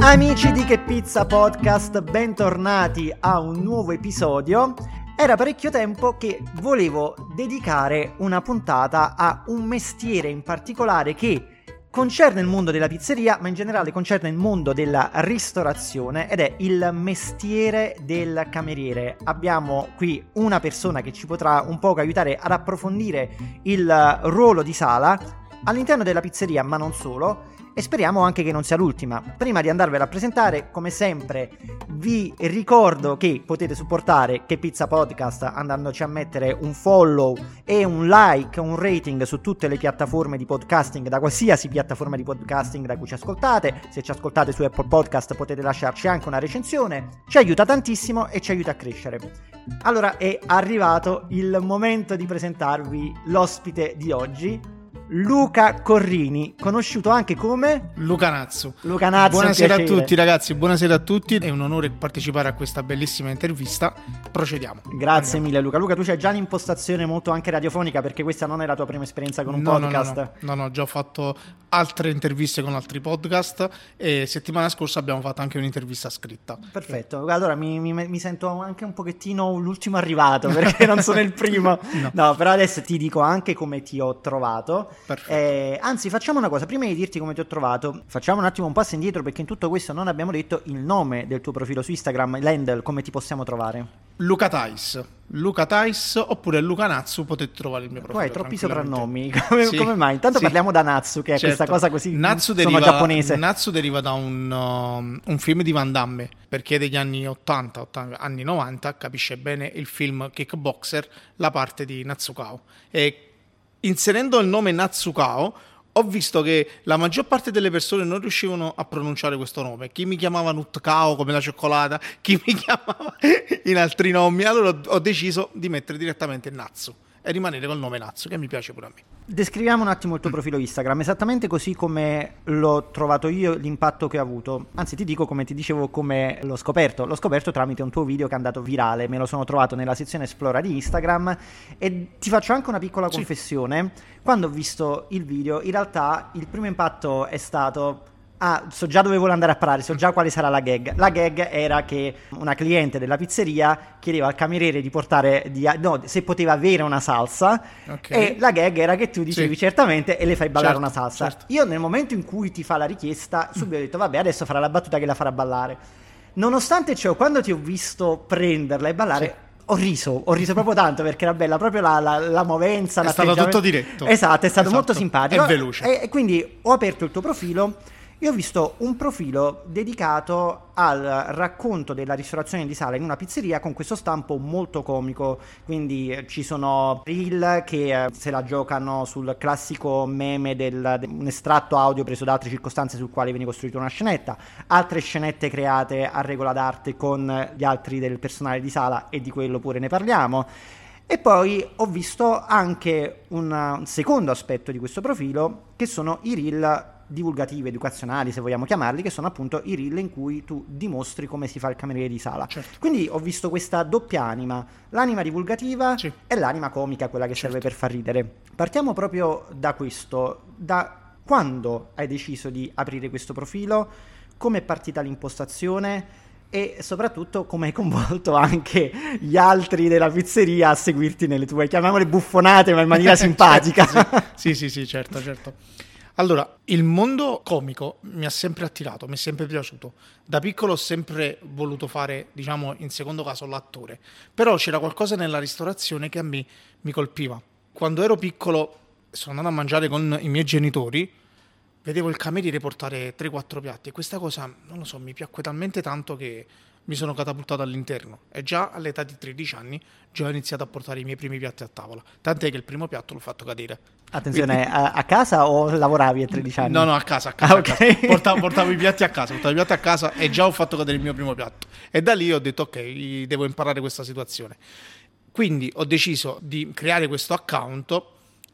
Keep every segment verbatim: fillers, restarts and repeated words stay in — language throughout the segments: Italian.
Amici di Che Pizza Podcast, bentornati a un nuovo episodio. Era parecchio tempo che volevo dedicare una puntata a un mestiere in particolare che concerne il mondo della pizzeria, ma in generale concerne il mondo della ristorazione, ed è il mestiere del cameriere. Abbiamo qui una persona che ci potrà un poco aiutare ad approfondire il ruolo di sala all'interno della pizzeria, ma non solo, e speriamo anche che non sia l'ultima. Prima di andarvela a presentare, come sempre, vi ricordo che potete supportare Che Pizza Podcast andandoci a mettere un follow e un like, un rating su tutte le piattaforme di podcasting, da qualsiasi piattaforma di podcasting da cui ci ascoltate. Se ci ascoltate su Apple Podcast potete lasciarci anche una recensione, ci aiuta tantissimo e ci aiuta a crescere. Allora è arrivato il momento di presentarvi l'ospite di oggi, Luca Corrini, conosciuto anche come Luca Nazzu. Luca Nazzu, buonasera a tutti ragazzi, buonasera a tutti, è un onore partecipare a questa bellissima intervista. Procediamo. Grazie Andiamo. mille Luca. Luca, tu c'hai già un'impostazione molto anche radiofonica, perché questa non è la tua prima esperienza con un no, podcast. No, no, no, no, no, già ho fatto altre interviste con altri podcast e settimana scorsa abbiamo fatto anche un'intervista scritta. Perfetto, allora mi, mi, mi sento anche un pochettino l'ultimo arrivato, perché non sono il primo. no. no, però adesso ti dico anche come ti ho trovato. Eh, anzi, facciamo una cosa, prima di dirti come ti ho trovato, facciamo un attimo un passo indietro, perché in tutto questo non abbiamo detto il nome del tuo profilo su Instagram, l'handle, come ti possiamo trovare? Luca Tais, Luca Tais oppure Luca Nazzu, potete trovare il mio profilo. Tu hai troppi soprannomi, come, sì, come mai? Intanto sì. Parliamo da Natsu, che è certo. Questa cosa così Natsu sono deriva, giapponese. Natsu deriva da un, um, un film di Van Damme, perché degli anni ottanta, ottanta, anni novanta, capisce bene il film Kickboxer, la parte di Natsukao. E inserendo il nome Natsukao ho visto che la maggior parte delle persone non riuscivano a pronunciare questo nome. Chi mi chiamava Nutkao come la cioccolata, chi mi chiamava in altri nomi. Allora ho deciso di mettere direttamente Natsu e rimanere col nome Natsu, che mi piace pure a me. Descriviamo un attimo il tuo profilo Instagram, esattamente così come l'ho trovato io, l'impatto che ha avuto. Anzi, ti dico, come ti dicevo, come l'ho scoperto. L'ho scoperto tramite un tuo video che è andato virale, me lo sono trovato nella sezione Esplora di Instagram, e ti faccio anche una piccola confessione. Sì. Quando ho visto il video, in realtà il primo impatto è stato: ah, so già dove vuole andare a parare, so già quale sarà la gag. La gag era che una cliente della pizzeria chiedeva al cameriere di portare, di, no, se poteva avere una salsa, okay. E la gag era che tu dicevi sì. certamente e le fai ballare certo, una salsa. Certo. Io nel momento in cui ti fa la richiesta, subito ho detto vabbè, adesso farà la battuta che la farà ballare. Nonostante ciò, quando ti ho visto prenderla e ballare, sì. Ho riso, ho riso proprio tanto, perché era bella proprio la, la, la movenza. È stato tutto diretto. Esatto, è stato esatto. molto simpatico. È veloce. E, e quindi ho aperto il tuo profilo. Io ho visto un profilo dedicato al racconto della ristorazione di sala in una pizzeria, con questo stampo molto comico. Quindi ci sono reel che eh, se la giocano sul classico meme del, de, un estratto audio preso da altre circostanze sul quale viene costruita una scenetta, altre scenette create a regola d'arte con gli altri del personale di sala, e di quello pure ne parliamo. E poi ho visto anche un, un secondo aspetto di questo profilo, che sono i reel divulgativi, educazionali, se vogliamo chiamarli, che sono appunto i reel in cui tu dimostri come si fa il cameriere di sala. Certo. Quindi ho visto questa doppia anima, l'anima divulgativa sì. e l'anima comica, quella che certo. serve per far ridere. Partiamo proprio da questo. Da quando hai deciso di aprire questo profilo? Come è partita l'impostazione? E soprattutto come hai coinvolto anche gli altri della pizzeria a seguirti nelle tue, chiamiamole buffonate, ma in maniera simpatica. Certo, sì. sì, sì, sì, certo, certo. Allora, il mondo comico mi ha sempre attirato, mi è sempre piaciuto. Da piccolo ho sempre voluto fare, diciamo, in secondo caso l'attore. Però c'era qualcosa nella ristorazione che a me mi colpiva. Quando ero piccolo, sono andato a mangiare con i miei genitori, vedevo il cameriere portare tre quattro piatti e questa cosa, non lo so, mi piacque talmente tanto che mi sono catapultato all'interno, e già all'età di tredici anni già ho iniziato a portare i miei primi piatti a tavola, tant'è che il primo piatto l'ho fatto cadere. Attenzione, Quindi... a, a casa o lavoravi a tredici anni? No, no, a casa, a casa, ah, okay. a casa. Portavo, portavo i piatti a casa, portavo i piatti a casa e già ho fatto cadere il mio primo piatto, e da lì ho detto ok, devo imparare questa situazione. Quindi ho deciso di creare questo account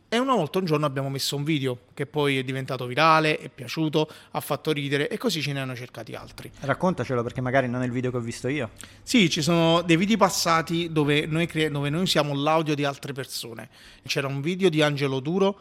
E una volta un giorno abbiamo messo un video che poi è diventato virale, è piaciuto, ha fatto ridere e così ce ne hanno cercati altri. Raccontacelo, perché magari non è il video che ho visto io. Sì, ci sono dei video passati dove noi, cre- dove noi usiamo l'audio di altre persone. C'era un video di Angelo Duro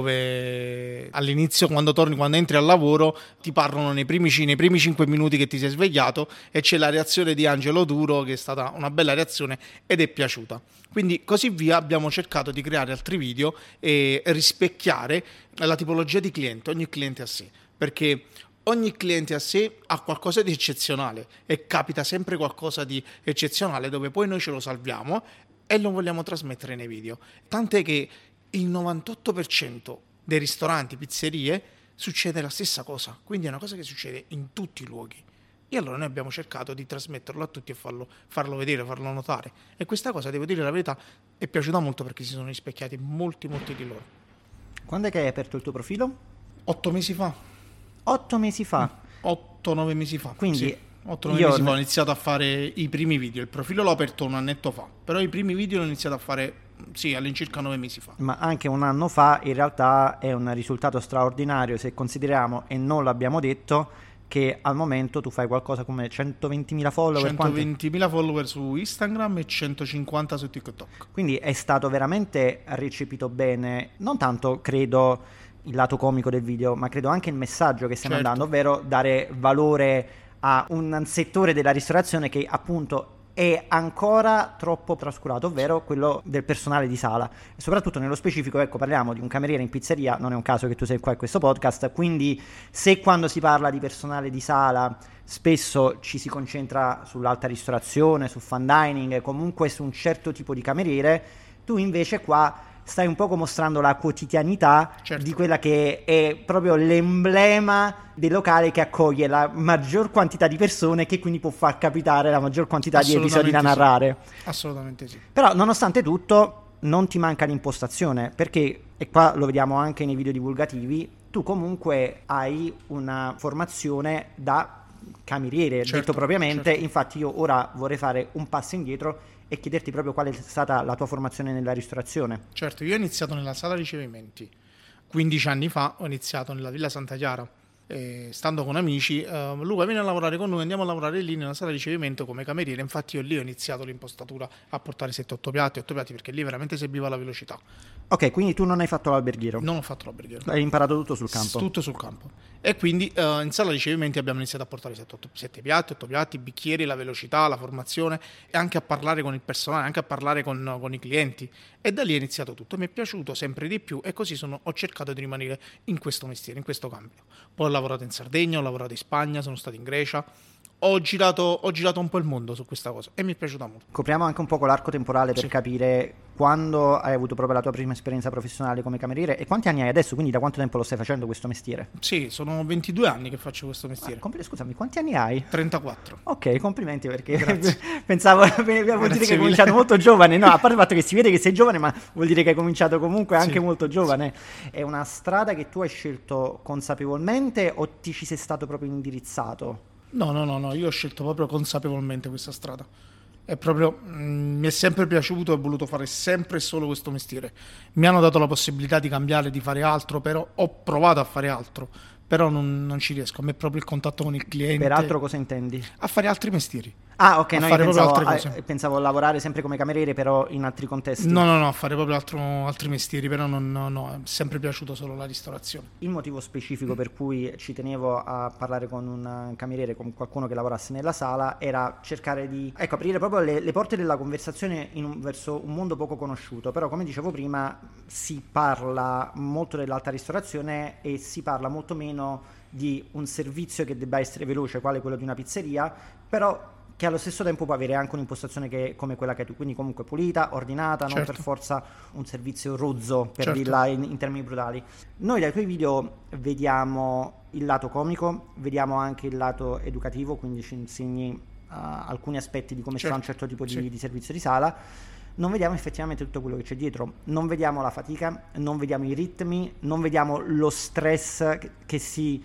dove all'inizio, quando torni, quando entri al lavoro, ti parlano nei primi, nei primi cinque minuti che ti sei svegliato e c'è la reazione di Angelo Duro che è stata una bella reazione ed è piaciuta. Quindi così via abbiamo cercato di creare altri video e rispecchiare la tipologia di cliente, ogni cliente a sé, perché ogni cliente a sé ha qualcosa di eccezionale e capita sempre qualcosa di eccezionale dove poi noi ce lo salviamo e lo vogliamo trasmettere nei video. Tant'è che il novantotto per cento dei ristoranti, pizzerie, succede la stessa cosa, quindi è una cosa che succede in tutti i luoghi. E allora noi abbiamo cercato di trasmetterlo a tutti e farlo, farlo vedere, farlo notare. E questa cosa, devo dire la verità, è piaciuta molto perché si sono rispecchiati molti, molti di loro. Quando è che hai aperto il tuo profilo? Otto mesi fa. Otto mesi fa? Otto, nove mesi fa. Quindi sì. Otto, nove mesi fa ho iniziato a fare i primi video. Il profilo l'ho aperto un annetto fa, però i primi video l'ho iniziato a fare, sì, all'incirca nove mesi fa. Ma anche un anno fa in realtà è un risultato straordinario se consideriamo, e non l'abbiamo detto, che al momento tu fai qualcosa come centoventimila follower. centoventimila follower su Instagram e centocinquanta su TikTok. Quindi è stato veramente recepito bene, non tanto credo il lato comico del video, ma credo anche il messaggio che stiamo certo. andando, ovvero dare valore a un settore della ristorazione che appunto è ancora troppo trascurato, ovvero quello del personale di sala. E soprattutto nello specifico, ecco, parliamo di un cameriere in pizzeria, non è un caso che tu sei qua in questo podcast, quindi se quando si parla di personale di sala spesso ci si concentra sull'alta ristorazione, su fine dining, comunque su un certo tipo di cameriere, tu invece qua stai un poco mostrando la quotidianità certo. di quella che è proprio l'emblema del locale che accoglie la maggior quantità di persone, che quindi può far capitare la maggior quantità di episodi da narrare. Sì. Assolutamente sì. Però nonostante tutto non ti manca l'impostazione, perché, e qua lo vediamo anche nei video divulgativi, tu comunque hai una formazione da cameriere, certo, detto propriamente, certo. Infatti io ora vorrei fare un passo indietro e chiederti proprio qual è stata la tua formazione nella ristorazione. Certo, io ho iniziato nella sala ricevimenti, quindici anni fa ho iniziato nella Villa Santa Chiara, e stando con amici, uh, Luca viene a lavorare con noi, andiamo a lavorare lì nella sala ricevimento come cameriere. Infatti io lì ho iniziato l'impostatura a portare sette otto piatti, otto piatti, perché lì veramente serviva la velocità. Ok, quindi tu non hai fatto l'alberghiero? Non ho fatto l'alberghiero. Hai imparato tutto sul campo? Tutto sul campo. E quindi uh, in sala ricevimenti abbiamo iniziato a portare sette piatti, otto piatti, bicchieri, la velocità, la formazione e anche a parlare con il personale, anche a parlare con, con i clienti. E da lì è iniziato tutto. Mi è piaciuto sempre di più e così sono, ho cercato di rimanere in questo mestiere, in questo cambio. Poi ho lavorato in Sardegna, ho lavorato in Spagna, sono stato in Grecia. Ho girato, ho girato un po' il mondo su questa cosa e mi è piaciuta molto. Copriamo anche un po' l'arco temporale per sì. capire quando hai avuto proprio la tua prima esperienza professionale come cameriere e quanti anni hai adesso, quindi da quanto tempo lo stai facendo questo mestiere? Sì, sono ventidue anni che faccio questo mestiere. Ah, compl- scusami, quanti anni hai? trentaquattro. Ok, complimenti, perché pensavo vuol dire che hai cominciato molto giovane. No, a parte il fatto che si vede che sei giovane, ma vuol dire che hai cominciato comunque anche sì. molto giovane. Sì. È una strada che tu hai scelto consapevolmente o ti ci sei stato proprio indirizzato? No, no, no, no, io ho scelto proprio consapevolmente questa strada. È proprio, mh, mi è sempre piaciuto e ho voluto fare sempre e solo questo mestiere. Mi hanno dato la possibilità di cambiare, di fare altro, però ho provato a fare altro, però non, non ci riesco. A me è proprio il contatto con il cliente. Per altro cosa intendi? A fare altri mestieri. Ah, ok, a no, fare io pensavo, altre cose. A, pensavo a lavorare sempre come cameriere, però in altri contesti. No, no, no, a fare proprio altro, altri mestieri, però non, no, no, è sempre piaciuto solo la ristorazione. Il motivo specifico per cui ci tenevo a parlare con un cameriere, con qualcuno che lavorasse nella sala, era cercare di, ecco, aprire proprio le, le porte della conversazione in un, verso un mondo poco conosciuto. Però, come dicevo prima, si parla molto dell'alta ristorazione e si parla molto meno di un servizio che debba essere veloce, quale quello di una pizzeria, però che allo stesso tempo può avere anche un'impostazione che è come quella che hai tu, quindi comunque pulita, ordinata, non certo. per forza un servizio rozzo, per certo. dirla in, in termini brutali. Noi dai tuoi video vediamo il lato comico, vediamo anche il lato educativo, quindi ci insegni uh, alcuni aspetti di come certo. si fa un certo tipo di, sì. di servizio di sala. Non vediamo effettivamente tutto quello che c'è dietro, non vediamo la fatica, non vediamo i ritmi, non vediamo lo stress che, che si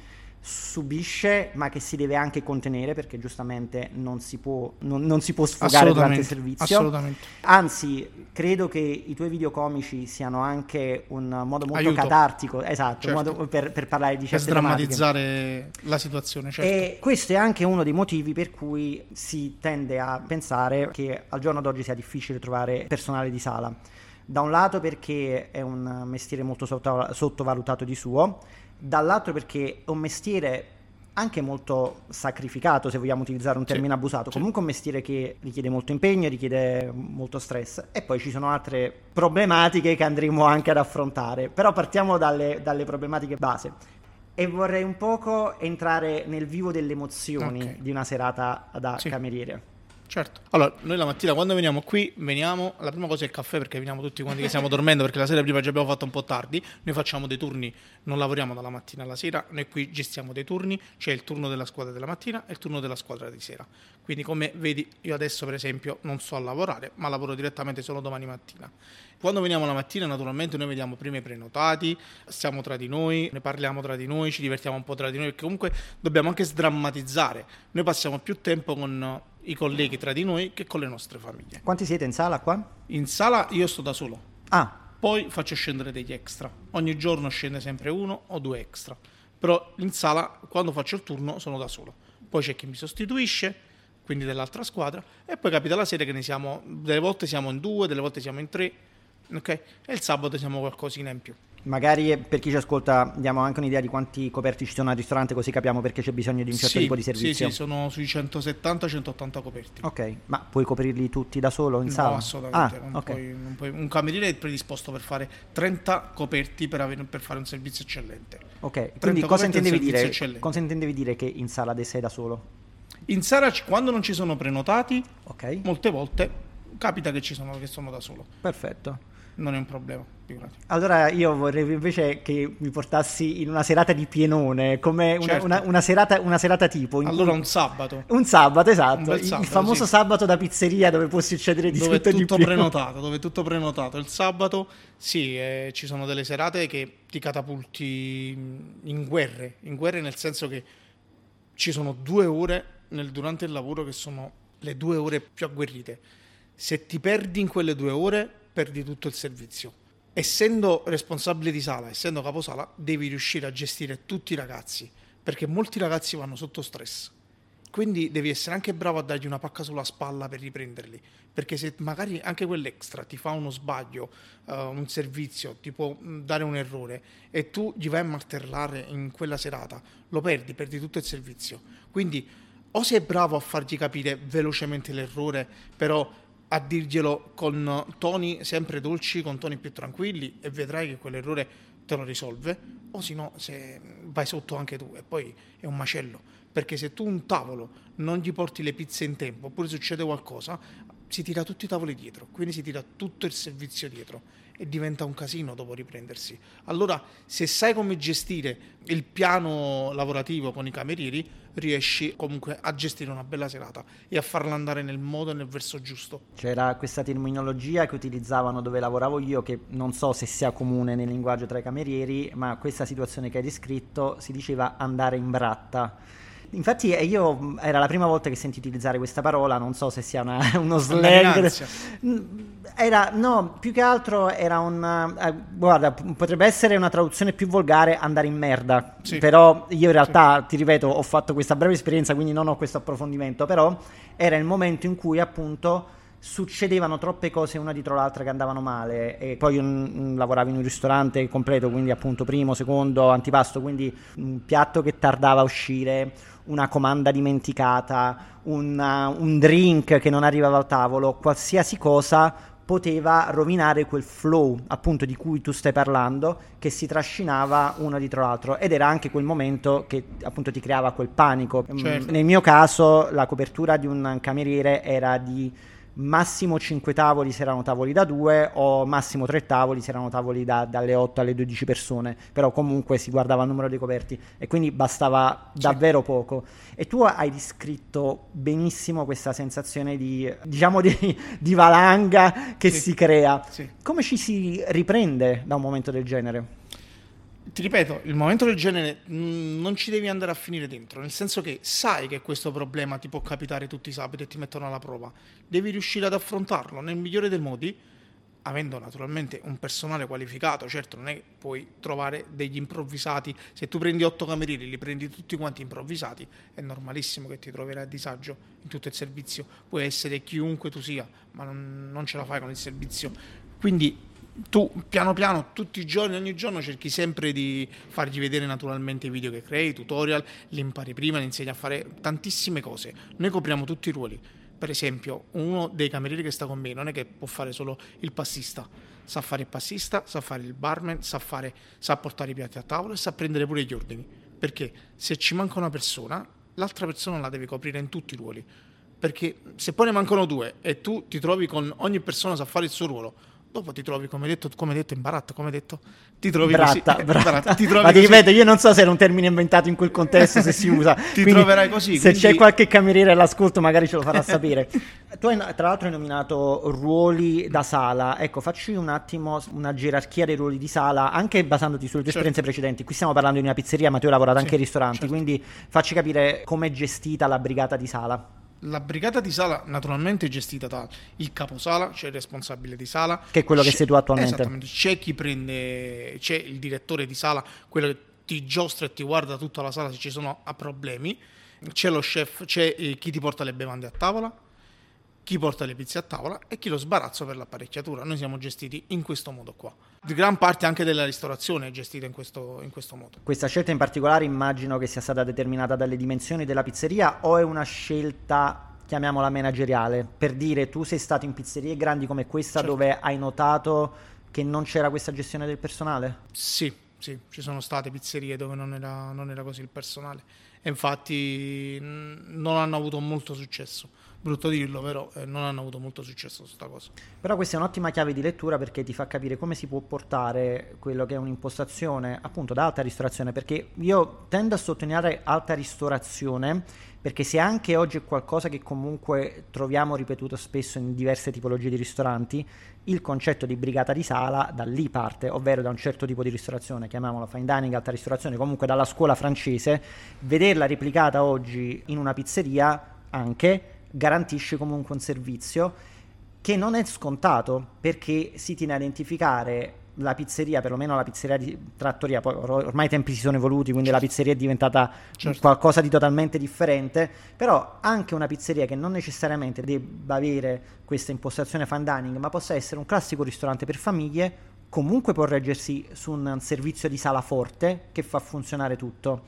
subisce ma che si deve anche contenere, perché giustamente non si può, non, non si può sfogare durante il servizio. Assolutamente. Anzi, credo che i tuoi video comici siano anche un modo molto Aiuto. catartico, esatto, Certo. un modo per, per parlare di Per certe tematiche. sdrammatizzare la situazione, certo. E questo è anche uno dei motivi per cui si tende a pensare che al giorno d'oggi sia difficile trovare personale di sala. Da un lato perché è un mestiere molto sotto- sottovalutato di suo, dall'altro perché è un mestiere anche molto sacrificato, se vogliamo utilizzare un termine Sì, abusato, sì. comunque un mestiere che richiede molto impegno, richiede molto stress, e poi ci sono altre problematiche che andremo anche ad affrontare, però partiamo dalle, dalle problematiche base. E vorrei un poco entrare nel vivo delle emozioni Ok. di una serata da Sì. cameriere. Certo. Allora, noi la mattina quando veniamo qui, veniamo, la prima cosa è il caffè, perché veniamo tutti quanti che stiamo dormendo, perché la sera prima già abbiamo fatto un po' tardi. Noi facciamo dei turni, non lavoriamo dalla mattina alla sera, noi qui gestiamo dei turni, c'è il turno della squadra della mattina e il turno della squadra di sera. Quindi come vedi, io adesso per esempio non so lavorare, ma lavoro direttamente solo domani mattina. Quando veniamo la mattina, naturalmente noi vediamo prima i prenotati, stiamo tra di noi, ne parliamo tra di noi, ci divertiamo un po' tra di noi, perché comunque dobbiamo anche sdrammatizzare. Noi passiamo più tempo con i colleghi tra di noi che con le nostre famiglie. Quanti siete in sala qua? In sala io sto da solo, Ah, poi faccio scendere degli extra. Ogni giorno scende sempre uno o due extra. Però in sala, quando faccio il turno, sono da solo. Poi c'è chi mi sostituisce, quindi dell'altra squadra, e poi capita la sera che ne siamo, delle volte siamo in due, delle volte siamo in tre, ok? E il sabato siamo qualcosina in più. magari per chi ci ascolta diamo anche un'idea di quanti coperti ci sono al ristorante, così capiamo perché c'è bisogno di un certo Sì, tipo di servizio. Sì, sì, sono sui centosettanta centottanta coperti. Ok, ma puoi coprirli tutti da solo in No, sala? assolutamente. Ah, non ok. puoi- non puoi- un cameriere è predisposto per fare trenta coperti per, avere- per fare un servizio eccellente. Ok, quindi trenta cosa coperti è un intendevi servizio dire? eccellente. Cosa intendevi dire che in sala sei da solo? In sala, c- quando non ci sono prenotati, Ok, molte volte capita che ci sono che sono da solo. perfetto. Non è un problema, figurati. Allora io vorrei invece che mi portassi in una serata di pienone, come una, Certo. una- una serata, una serata tipo. in Allora cui- un sabato, un sabato, esatto, Un bel il- sabato, il famoso sì. sabato da pizzeria dove può succedere di dove è tutto e di tutto più. prenotato, dove è tutto prenotato. Il sabato, sì, eh, ci sono delle serate che ti catapulti in guerre, in guerre nel senso che ci sono due ore nel- durante il lavoro che sono le due ore più agguerrite. Se ti perdi in quelle due ore, perdi tutto il servizio. Essendo responsabile di sala, essendo caposala, devi riuscire a gestire tutti i ragazzi, perché molti ragazzi vanno sotto stress. Quindi devi essere anche bravo a dargli una pacca sulla spalla per riprenderli, perché se magari anche quell'extra ti fa uno sbaglio, eh, un servizio, ti può mh, dare un errore e tu gli vai a martellare in quella serata, lo perdi, perdi tutto il servizio. Quindi o sei bravo a fargli capire velocemente l'errore, però a dirglielo con toni sempre dolci, con toni più tranquilli, e vedrai che quell'errore te lo risolve, o se no se vai sotto anche tu e poi è un macello, perché se tu un tavolo non gli porti le pizze in tempo oppure succede qualcosa, si tira tutti i tavoli dietro, quindi si tira tutto il servizio dietro e diventa un casino dopo riprendersi. Allora, se sai come gestire il piano lavorativo con i camerieri, riesci comunque a gestire una bella serata e a farla andare nel modo e nel verso giusto. C'era questa terminologia che utilizzavano dove lavoravo io, che non so se sia comune nel linguaggio tra i camerieri, ma questa situazione che hai descritto si diceva andare in bratta. Infatti eh, io era la prima volta che senti utilizzare questa parola, non so se sia una- uno Andare in slang. ansia. Mm, Era, no, più che altro era un... eh, guarda, p- potrebbe essere una traduzione più volgare, andare in merda. Sì. Però io in realtà, ti ripeto, ho fatto questa breve esperienza, quindi non ho questo approfondimento, però era il momento in cui appunto succedevano troppe cose una dietro l'altra che andavano male, e poi io mm, lavoravo in un ristorante completo, quindi appunto primo, secondo, antipasto, quindi un piatto che tardava a uscire, una comanda dimenticata, una- un drink che non arrivava al tavolo, qualsiasi cosa poteva rovinare quel flow appunto di cui tu stai parlando, che si trascinava uno dietro l'altro, ed era anche quel momento che appunto ti creava quel panico. Certo. Nel mio caso la copertura di un cameriere era di massimo cinque tavoli se erano tavoli da due, o massimo tre tavoli se erano tavoli da- dalle otto alle dodici persone, però comunque si guardava il numero dei coperti e quindi bastava davvero poco. E tu hai descritto benissimo questa sensazione di, diciamo, di, di valanga che Sì. si crea. Sì. Come ci si riprende da un momento del genere? Ti ripeto, il momento del genere mh, non ci devi andare a finire dentro, nel senso che sai che questo problema ti può capitare tutti i sabati e ti mettono alla prova. Devi riuscire ad affrontarlo nel migliore dei modi, avendo naturalmente un personale qualificato. Certo, non è che puoi trovare degli improvvisati. Se tu prendi otto camerieri, li prendi tutti quanti improvvisati, è normalissimo che ti troverai a disagio in tutto il servizio. Puoi essere chiunque tu sia, ma non, non ce la fai con il servizio. Quindi tu piano piano, tutti i giorni, ogni giorno cerchi sempre di fargli vedere naturalmente i video che crei, i tutorial, li impari prima, li insegni a fare tantissime cose. Noi copriamo tutti i ruoli. Per esempio, uno dei camerieri che sta con me non è che può fare solo il passista, sa fare il passista, sa fare il barman, sa, fare, sa portare i piatti a tavola e sa prendere pure gli ordini. Perché se ci manca una persona, l'altra persona la deve coprire in tutti i ruoli. Perché se poi ne mancano due e tu ti trovi con ogni persona sa fare il suo ruolo, dopo ti trovi, come detto, come detto in baratta, come detto, ti trovi bratta, così. Bratta. Bratta, ti trovi Ma ti così. ripeto, io non so se era un termine inventato in quel contesto, se si usa. Ti quindi, troverai così. Se quindi... c'è qualche cameriere all'ascolto magari ce lo farà sapere. Tu hai, tra l'altro hai nominato ruoli da sala. Ecco, facci un attimo una gerarchia dei ruoli di sala, anche basandoti sulle tue certo. esperienze precedenti. Qui stiamo parlando di una pizzeria, ma tu hai lavorato sì, anche in ristoranti, certo. quindi facci capire com'è gestita la brigata di sala. La brigata di sala naturalmente è gestita da il caposala, c'è il responsabile di sala, che è quello c'è, che sei tu attualmente. Esattamente, c'è chi prende, c'è il direttore di sala, quello che ti giostra e ti guarda tutta la sala se ci sono problemi, c'è lo chef, c'è eh, chi ti porta le bevande a tavola, chi porta le pizze a tavola e chi lo sbarazzo per l'apparecchiatura. Noi siamo gestiti in questo modo qua. Di gran parte anche della ristorazione è gestita in questo, in questo modo. Questa scelta in particolare immagino che sia stata determinata dalle dimensioni della pizzeria, o è una scelta, chiamiamola manageriale, per dire tu sei stato in pizzerie grandi come questa certo. dove hai notato che non c'era questa gestione del personale? Sì, sì, ci sono state pizzerie dove non era, non era così il personale e infatti non hanno avuto molto successo. Brutto dirlo, però eh, non hanno avuto molto successo su sta cosa. Però questa è un'ottima chiave di lettura, perché ti fa capire come si può portare quello che è un'impostazione appunto da alta ristorazione, perché io tendo a sottolineare alta ristorazione perché se anche oggi è qualcosa che comunque troviamo ripetuto spesso in diverse tipologie di ristoranti, il concetto di brigata di sala da lì parte, ovvero da un certo tipo di ristorazione, chiamiamola fine dining, alta ristorazione, comunque dalla scuola francese. Vederla replicata oggi in una pizzeria anche garantisce comunque un servizio che non è scontato, perché si tiene a identificare la pizzeria, perlomeno la pizzeria di trattoria, poi or- ormai i tempi si sono evoluti, quindi certo. la pizzeria è diventata certo. qualcosa di totalmente differente, però anche una pizzeria che non necessariamente debba avere questa impostazione fine dining, ma possa essere un classico ristorante per famiglie, comunque può reggersi su un servizio di sala forte che fa funzionare tutto.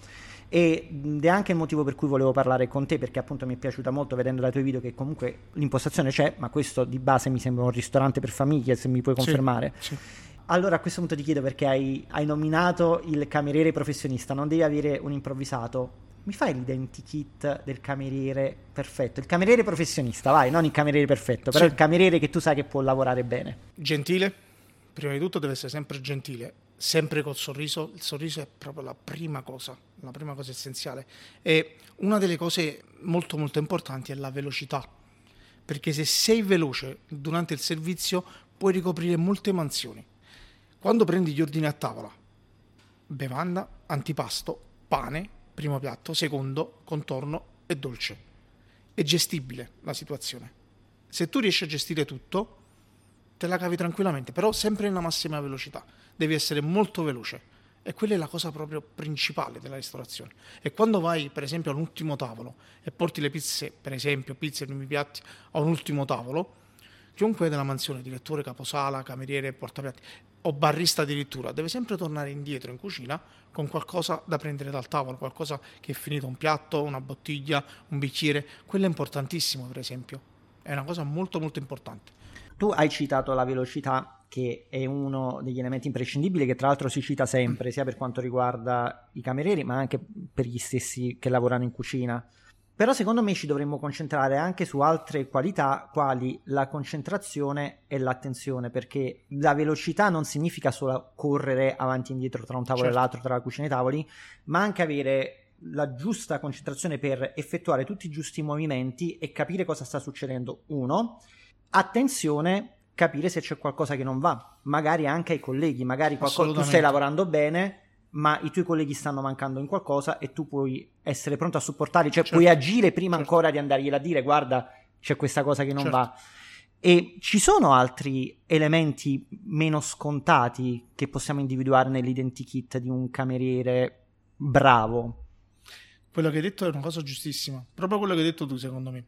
Ed è anche il motivo per cui volevo parlare con te, perché appunto mi è piaciuta molto vedendo dai tuoi video che comunque l'impostazione c'è, ma questo di base mi sembra un ristorante per famiglie, se mi puoi confermare. Sì, sì. Allora a questo punto ti chiedo, perché hai, hai nominato il cameriere professionista, non devi avere un improvvisato, mi fai l'identikit del cameriere perfetto? Il cameriere professionista, vai, non il cameriere perfetto, però sì. il cameriere che tu sai che può lavorare bene. Gentile, prima di tutto deve essere sempre gentile, sempre col sorriso. Il sorriso è proprio la prima cosa, la prima cosa essenziale. E una delle cose molto molto importanti è la velocità, perché se sei veloce durante il servizio puoi ricoprire molte mansioni. Quando prendi gli ordini a tavola, bevanda, antipasto, pane, primo piatto, secondo, contorno e dolce, è gestibile la situazione. Se tu riesci a gestire tutto, te la cavi tranquillamente, però sempre nella massima velocità. Devi essere molto veloce e quella è la cosa proprio principale della ristorazione. E quando vai per esempio all'ultimo tavolo e porti le pizze, per esempio pizze, primi piatti, a un ultimo tavolo, chiunque della mansione, direttore, caposala, cameriere, portapiatti o barista addirittura, deve sempre tornare indietro in cucina con qualcosa da prendere dal tavolo, qualcosa che è finito, un piatto, una bottiglia, un bicchiere. Quello è importantissimo, per esempio, è una cosa molto molto importante. Tu hai citato la velocità, che è uno degli elementi imprescindibili, che tra l'altro si cita sempre, sia per quanto riguarda i camerieri, ma anche per gli stessi che lavorano in cucina. Però secondo me ci dovremmo concentrare anche su altre qualità, quali la concentrazione e l'attenzione, perché la velocità non significa solo correre avanti e indietro tra un tavolo certo. e l'altro, tra la cucina e i tavoli, ma anche avere la giusta concentrazione per effettuare tutti i giusti movimenti e capire cosa sta succedendo. Uno, attenzione, capire se c'è qualcosa che non va, magari anche ai colleghi, magari qualcosa, tu stai lavorando bene, ma i tuoi colleghi stanno mancando in qualcosa e tu puoi essere pronto a supportarli, cioè certo. puoi agire prima certo. ancora di andargliela a dire guarda c'è questa cosa che non certo. va. E ci sono altri elementi meno scontati che possiamo individuare nell'identikit di un cameriere bravo? Quello che hai detto è una cosa giustissima, proprio quello che hai detto tu, secondo me.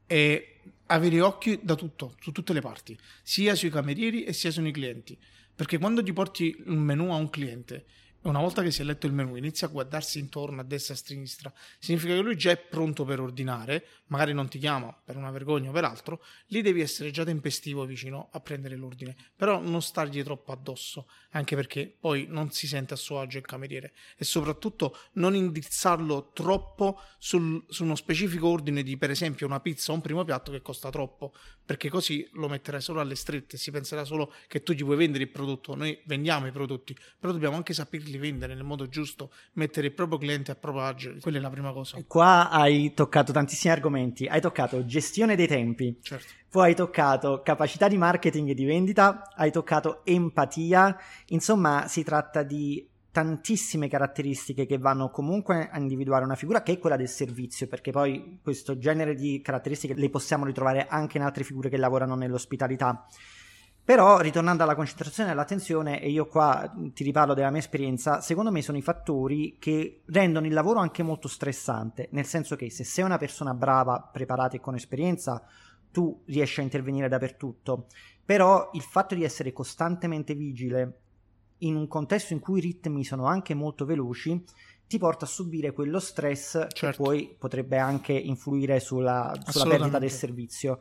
E avere occhi da tutto, su tutte le parti, sia sui camerieri e sia sui clienti. Perché quando ti porti un menù a un cliente, una volta che si è letto il menù, inizia a guardarsi intorno a destra e a sinistra, significa che lui già è pronto per ordinare, magari non ti chiama per una vergogna o per altro, lì devi essere già tempestivo vicino a prendere l'ordine, però non stargli troppo addosso, anche perché poi non si sente a suo agio il cameriere, e soprattutto non indirizzarlo troppo sul, su uno specifico ordine di, per esempio, una pizza o un primo piatto che costa troppo, perché così lo metterai solo alle strette, si penserà solo che tu gli puoi vendere il prodotto. Noi vendiamo i prodotti, però dobbiamo anche saperli vendere nel modo giusto, mettere il proprio cliente a proprio agio. Quella è la prima cosa. Qua hai toccato tantissimi argomenti, hai toccato gestione dei tempi, certo. poi hai toccato capacità di marketing e di vendita, hai toccato empatia, insomma si tratta di tantissime caratteristiche che vanno comunque a individuare una figura che è quella del servizio, perché poi questo genere di caratteristiche le possiamo ritrovare anche in altre figure che lavorano nell'ospitalità. Però, ritornando alla concentrazione e all'attenzione, e io qua ti riparlo della mia esperienza, secondo me sono i fattori che rendono il lavoro anche molto stressante, nel senso che se sei una persona brava, preparata e con esperienza, tu riesci a intervenire dappertutto, però il fatto di essere costantemente vigile in un contesto in cui i ritmi sono anche molto veloci ti porta a subire quello stress certo. che poi potrebbe anche influire sulla, sulla perdita del servizio.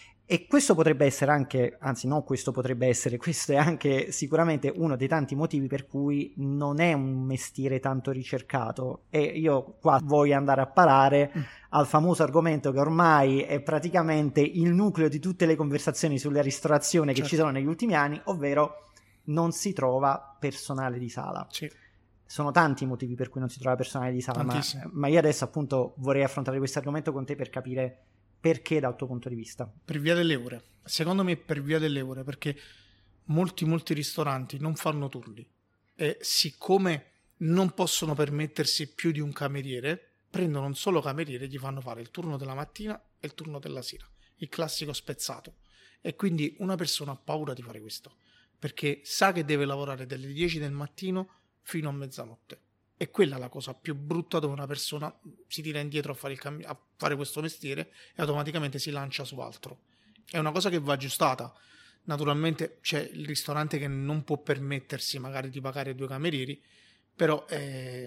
E questo potrebbe essere anche, anzi no, questo potrebbe essere, questo è anche sicuramente uno dei tanti motivi per cui non è un mestiere tanto ricercato. E io qua voglio andare a parare mm. al famoso argomento che ormai è praticamente il nucleo di tutte le conversazioni sulla ristorazione che certo. ci sono negli ultimi anni, ovvero non si trova personale di sala. Sì. Sono tanti i motivi per cui non si trova personale di sala, ma, ma io adesso appunto vorrei affrontare questo argomento con te per capire perché dal tuo punto di vista. Per via delle ore. Secondo me per via delle ore, perché molti molti ristoranti non fanno turni e siccome non possono permettersi più di un cameriere, prendono un solo cameriere e gli fanno fare il turno della mattina e il turno della sera, il classico spezzato. E quindi una persona ha paura di fare questo, perché sa che deve lavorare dalle dieci del mattino fino a mezzanotte. E quella è la cosa più brutta, dove una persona si tira indietro a fare, il cam- a fare questo mestiere e automaticamente si lancia su altro. È una cosa che va aggiustata. Naturalmente c'è il ristorante che non può permettersi magari di pagare due camerieri, però è,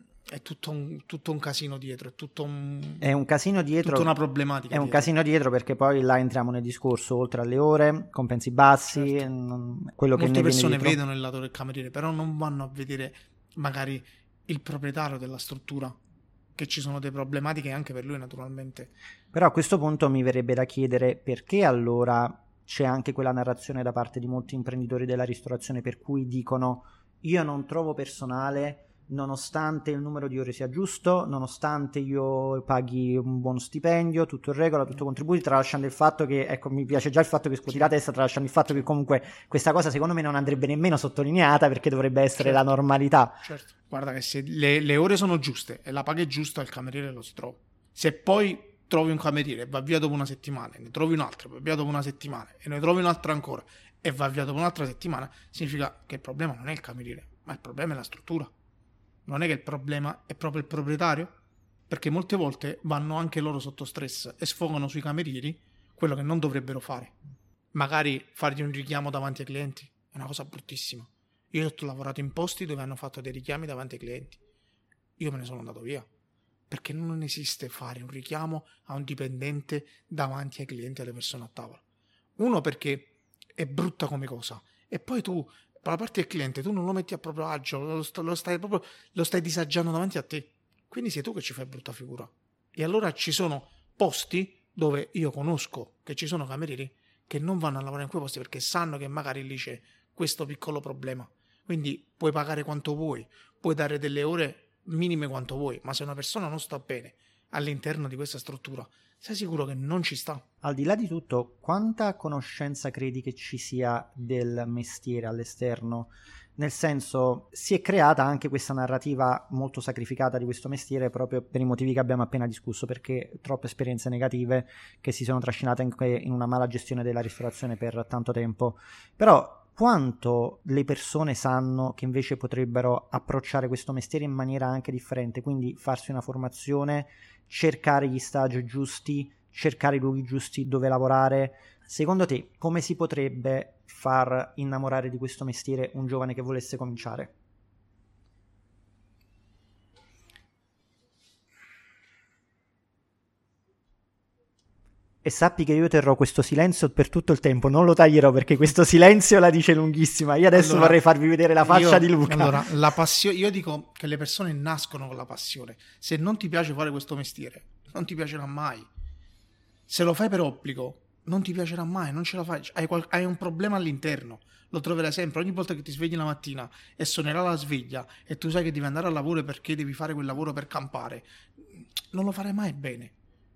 è tutto, un, tutto un casino dietro, è tutto un, è un casino dietro, tutta una problematica. È un dietro. casino dietro perché poi là entriamo nel discorso, oltre alle ore, compensi bassi, certo. non, quello Molte che ne persone viene vedono il lato del cameriere, però non vanno a vedere magari il proprietario della struttura, che ci sono delle problematiche anche per lui naturalmente. Però a questo punto mi verrebbe da chiedere perché allora c'è anche quella narrazione da parte di molti imprenditori della ristorazione per cui dicono io non trovo personale nonostante il numero di ore sia giusto, nonostante io paghi un buon stipendio, tutto in regola, tutto contributi, tralasciando il fatto che, ecco, mi piace già il fatto che scuoti la testa, tralasciando il fatto che comunque questa cosa secondo me non andrebbe nemmeno sottolineata perché dovrebbe essere certo. la normalità. Certo, guarda che se le, le ore sono giuste e la paga è giusta, il cameriere lo si trova. Se poi trovi un cameriere e va via dopo una settimana, ne trovi un altro, va via dopo una settimana e ne trovi un altro ancora e va via dopo un'altra settimana, significa che il problema non è il cameriere, ma il problema è la struttura. Non è che il problema è proprio il proprietario, perché molte volte vanno anche loro sotto stress e sfogano sui camerieri quello che non dovrebbero fare. Magari fargli un richiamo davanti ai clienti è una cosa bruttissima. Io ho lavorato in posti dove hanno fatto dei richiami davanti ai clienti. Io me ne sono andato via, perché non esiste fare un richiamo a un dipendente davanti ai clienti e alle persone a tavola. Uno, perché è brutta come cosa, e poi tu dalla parte del cliente tu non lo metti a proprio agio, lo, st- lo stai proprio lo stai disagiando davanti a te, quindi sei tu che ci fai brutta figura. E allora ci sono posti dove io conosco che ci sono camerieri che non vanno a lavorare in quei posti perché sanno che magari lì c'è questo piccolo problema. Quindi puoi pagare quanto vuoi, puoi dare delle ore minime quanto vuoi, ma se una persona non sta bene all'interno di questa struttura, sei sicuro che non ci sta. Al di là di tutto, quanta conoscenza credi che ci sia del mestiere all'esterno nel senso si è creata anche questa narrativa molto sacrificata di questo mestiere proprio per i motivi che abbiamo appena discusso, perché troppe esperienze negative che si sono trascinate anche in una mala gestione della ristorazione per tanto tempo. Però quanto le persone sanno che invece potrebbero approcciare questo mestiere in maniera anche differente, quindi farsi una formazione, cercare gli stage giusti, cercare i luoghi giusti dove lavorare. Secondo te come si potrebbe far innamorare di questo mestiere un giovane che volesse cominciare? E sappi che io terrò questo silenzio per tutto il tempo, non lo taglierò perché questo silenzio la dice lunghissima. Io adesso allora, vorrei farvi vedere la faccia io, di Luca. Allora, la passione, io dico che le persone nascono con la passione. Se non ti piace fare questo mestiere, non ti piacerà mai. Se lo fai per obbligo, non ti piacerà mai, non ce la fai. Hai, qual- hai un problema all'interno, lo troverai sempre. Ogni volta che ti svegli la mattina e suonerà la sveglia e tu sai che devi andare al lavoro perché devi fare quel lavoro per campare, non lo farai mai bene.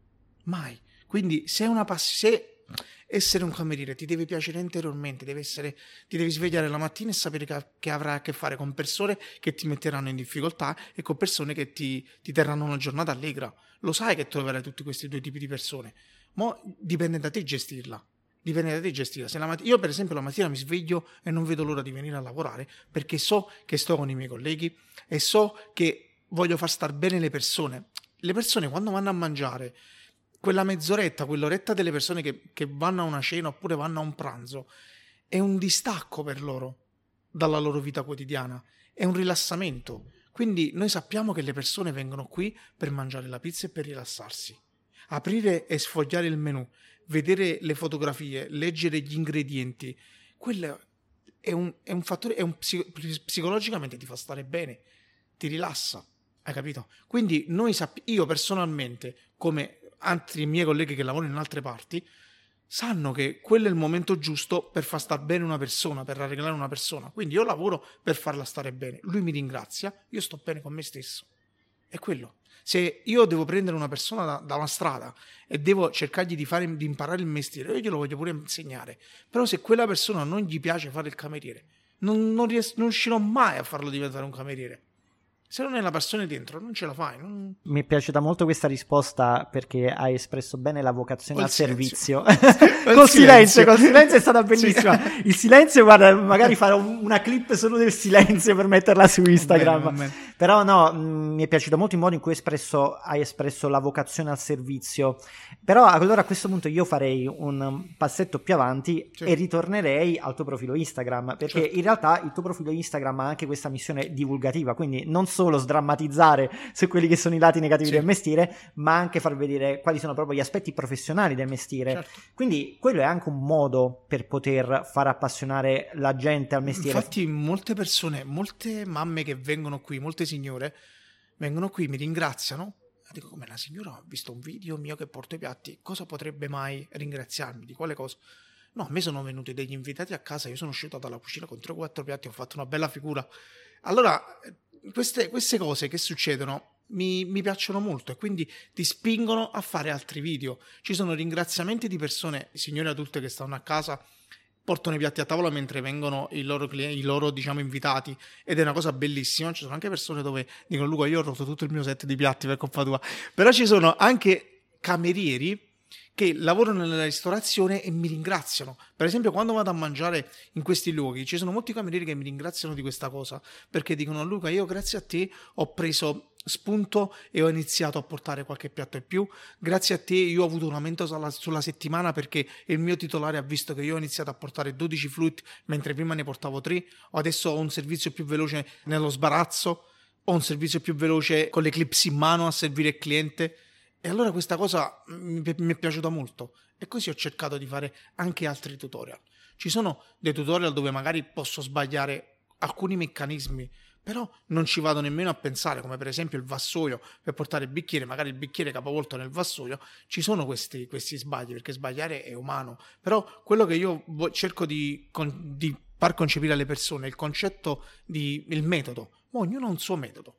Mai. Quindi se una passione, essere un cameriere ti deve piacere interiormente, deve essere, ti devi svegliare la mattina e sapere che, che avrai a che fare con persone che ti metteranno in difficoltà e con persone che ti, ti terranno una giornata allegra. Lo sai che troverai tutti questi due tipi di persone, ma dipende da te gestirla. Dipende da te gestirla. Se la matt- Io per esempio la mattina mi sveglio e non vedo l'ora di venire a lavorare perché so che sto con i miei colleghi e so che voglio far star bene le persone. Le persone quando vanno a mangiare, quella mezz'oretta, quell'oretta delle persone che, che vanno a una cena oppure vanno a un pranzo, è un distacco per loro dalla loro vita quotidiana, è un rilassamento. Quindi noi sappiamo che le persone vengono qui per mangiare la pizza e per rilassarsi. Aprire e sfogliare il menù, vedere le fotografie, leggere gli ingredienti, quello è un, è un fattore, è un psico- psicologicamente ti fa stare bene, ti rilassa, hai capito? Quindi noi sapp- io personalmente, come altri miei colleghi che lavorano in altre parti, sanno che quello è il momento giusto per far star bene una persona, per arreglare una persona. Quindi io lavoro per farla stare bene, lui mi ringrazia, io sto bene con me stesso. È quello. Se io devo prendere una persona da, da una strada e devo cercargli di, fare, di imparare il mestiere, io glielo voglio pure insegnare. Però se quella persona non gli piace fare il cameriere, non, non, ries- non riuscirò mai a farlo diventare un cameriere. Se non hai la passione dentro, non ce la fai. Non... Mi è piaciuta molto questa risposta perché hai espresso bene la vocazione al servizio. Col silenzio, col silenzio è stata bellissima. Sì. Il silenzio, guarda, magari farò una clip solo del silenzio per metterla su Instagram. Bene, bene. Però no, mh, mi è piaciuto molto il modo in cui hai espresso, hai espresso la vocazione al servizio. Però allora a questo punto io farei un passetto più avanti, certo, e ritornerei al tuo profilo Instagram, perché certo, in realtà il tuo profilo Instagram ha anche questa missione divulgativa, quindi non solo sdrammatizzare su quelli che sono i lati negativi, sì, del mestiere, ma anche far vedere quali sono proprio gli aspetti professionali del mestiere. Certo. Quindi quello è anche un modo per poter far appassionare la gente al mestiere. Infatti molte persone, molte mamme che vengono qui, molte signore vengono qui, mi ringraziano. Dico, come la signora ha visto un video mio che porto i piatti, cosa potrebbe mai ringraziarmi? Di quale cosa? No, a me sono venuti degli invitati a casa, io sono uscito dalla cucina con tre o quattro piatti, ho fatto una bella figura. Allora, queste, queste cose che succedono mi, mi piacciono molto e quindi ti spingono a fare altri video. Ci sono ringraziamenti di persone, signore adulte che stanno a casa, portano i piatti a tavola mentre vengono i loro, clienti, i loro diciamo invitati, ed è una cosa bellissima. Ci sono anche persone dove dicono, Luca, io ho rotto tutto il mio set di piatti per colpa tua. Però ci sono anche camerieri che lavorano nella ristorazione e mi ringraziano. Per esempio, quando vado a mangiare in questi luoghi ci sono molti camerieri che mi ringraziano di questa cosa, perché dicono, Luca, io grazie a te ho preso spunto e ho iniziato a portare qualche piatto in più, grazie a te io ho avuto un aumento sulla, sulla settimana perché il mio titolare ha visto che io ho iniziato a portare dodici frutti mentre prima ne portavo tre, o adesso ho un servizio più veloce nello sbarazzo, ho un servizio più veloce con le clips in mano a servire il cliente. E allora questa cosa mi, mi è piaciuta molto e così ho cercato di fare anche altri tutorial. Ci sono dei tutorial dove magari posso sbagliare alcuni meccanismi, però non ci vado nemmeno a pensare, come per esempio il vassoio per portare il bicchiere, magari il bicchiere capovolto nel vassoio. Ci sono questi, questi sbagli, perché sbagliare è umano, però quello che io cerco di, di far concepire alle persone è il concetto di il metodo. Ma ognuno ha un suo metodo,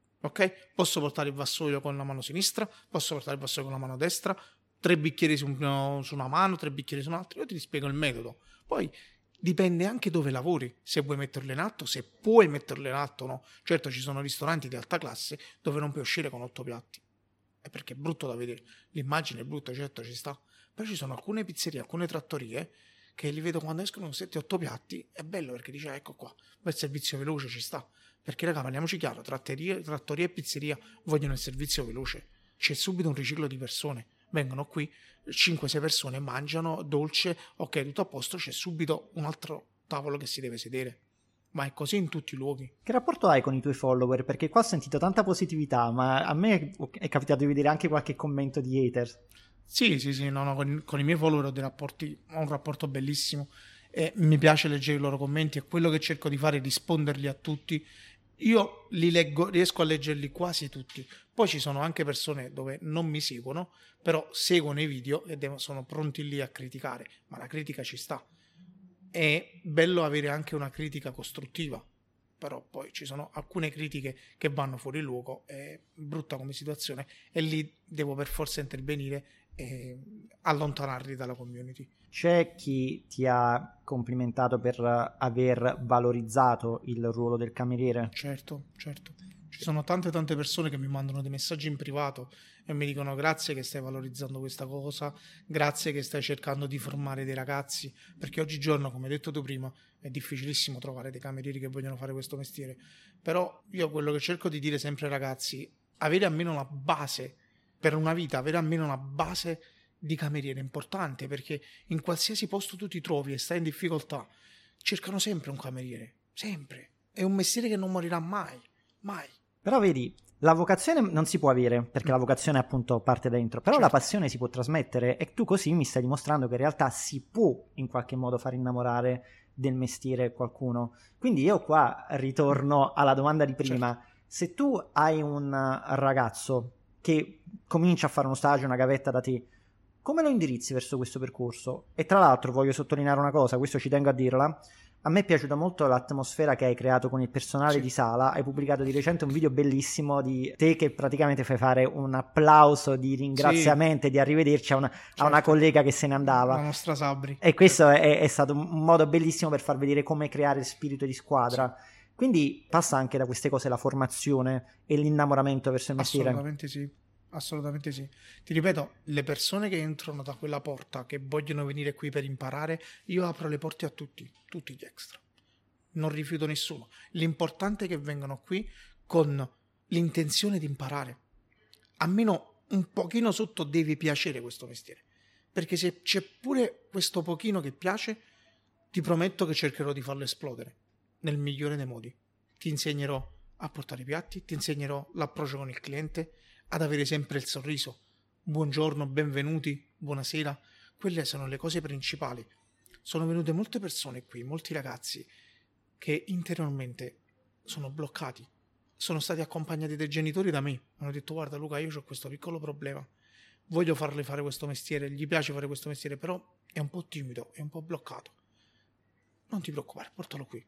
ok? Posso portare il vassoio con la mano sinistra, posso portare il vassoio con la mano destra, tre bicchieri su, no, su una mano, tre bicchieri su un'altra. Io ti spiego il metodo, poi Dipende anche dove lavori, se vuoi metterlo in atto, se puoi metterlo in atto o no. Certo, ci sono ristoranti di alta classe dove non puoi uscire con otto piatti, è perché è brutto da vedere, l'immagine è brutta, certo ci sta, però ci sono alcune pizzerie, alcune trattorie che li vedo quando escono sette otto piatti, è bello perché dice ecco qua, il servizio veloce ci sta, perché raga, parliamoci chiaro, trattorie, trattorie e pizzeria vogliono il servizio veloce, c'è subito un riciclo di persone, vengono qui cinque sei persone, mangiano, dolce, ok, tutto a posto, c'è subito un altro tavolo che si deve sedere. Ma è così in tutti i luoghi. Che rapporto hai con i tuoi follower? Perché qua ho sentito tanta positività, ma a me è capitato di vedere anche qualche commento di haters. Sì, sì, sì, no, no, con, con i miei follower ho dei rapporti, ho un rapporto bellissimo e mi piace leggere i loro commenti e quello che cerco di fare è risponderli a tutti. Io li leggo, riesco a leggerli quasi tutti. Poi ci sono anche persone dove non mi seguono, però seguono i video e devo, sono pronti lì a criticare, ma la critica ci sta. È bello avere anche una critica costruttiva, però poi ci sono alcune critiche che vanno fuori luogo, è brutta come situazione e lì devo per forza intervenire e allontanarli dalla community. C'è chi ti ha complimentato per aver valorizzato il ruolo del cameriere? Certo, certo. Ci sono tante tante persone che mi mandano dei messaggi in privato e mi dicono grazie che stai valorizzando questa cosa, grazie che stai cercando di formare dei ragazzi, perché oggigiorno, come hai detto tu prima, è difficilissimo trovare dei camerieri che vogliono fare questo mestiere. Però io quello che cerco di dire sempre ai ragazzi, avere almeno la base per una vita, avere almeno una base di cameriere è importante, perché in qualsiasi posto tu ti trovi e stai in difficoltà, cercano sempre un cameriere, sempre. È un mestiere che non morirà mai, mai. Però vedi, la vocazione non si può avere, perché mm. la vocazione appunto parte dentro, però certo. La passione si può trasmettere e tu così mi stai dimostrando che in realtà si può in qualche modo far innamorare del mestiere qualcuno. Quindi io qua ritorno alla domanda di prima. Certo. Se tu hai un ragazzo che comincia a fare uno stage, una gavetta da te, come lo indirizzi verso questo percorso? E tra l'altro voglio sottolineare una cosa, questo ci tengo a dirla, a me è piaciuta molto l'atmosfera che hai creato con il personale sì. di sala, hai pubblicato di recente un video bellissimo di te che praticamente fai fare un applauso di ringraziamento e sì. di arrivederci a una, certo. a una collega che se ne andava. La nostra Sabri. E questo certo. è, è stato un modo bellissimo per far vedere come creare spirito di squadra. Sì. Quindi passa anche da queste cose la formazione e l'innamoramento verso il mestiere. Assolutamente sì. Assolutamente sì. Ti ripeto, le persone che entrano da quella porta, che vogliono venire qui per imparare, io apro le porte a tutti, tutti gli extra. Non rifiuto nessuno. L'importante è che vengano qui con l'intenzione di imparare. Almeno un pochino sotto deve piacere questo mestiere. Perché se c'è pure questo pochino che piace, ti prometto che cercherò di farlo esplodere nel migliore dei modi. Ti insegnerò a portare i piatti, ti insegnerò l'approccio con il cliente, ad avere sempre il sorriso, buongiorno, benvenuti, buonasera, quelle sono le cose principali. Sono venute molte persone qui, molti ragazzi che interiormente sono bloccati, sono stati accompagnati dai genitori da me, hanno detto guarda Luca, io ho questo piccolo problema, voglio farle fare questo mestiere, gli piace fare questo mestiere, però è un po' timido, è un po' bloccato. Non ti preoccupare, portalo qui.